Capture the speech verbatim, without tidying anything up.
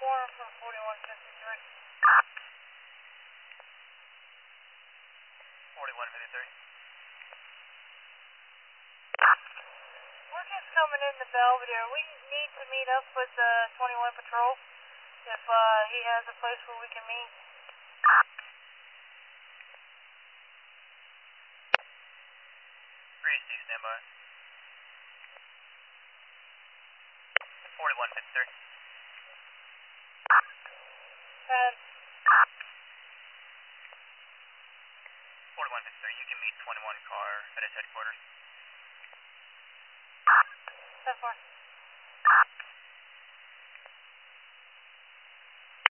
four for forty-one fifty-three. forty-one fifty-three. We're just coming into Belvedere. We need to meet up with the uh, twenty-one patrol if uh, he has a place where we can meet. three C, stand by. forty-one fifty-three. And forty-one fifty-three, you can meet twenty-one car at his headquarters. so far.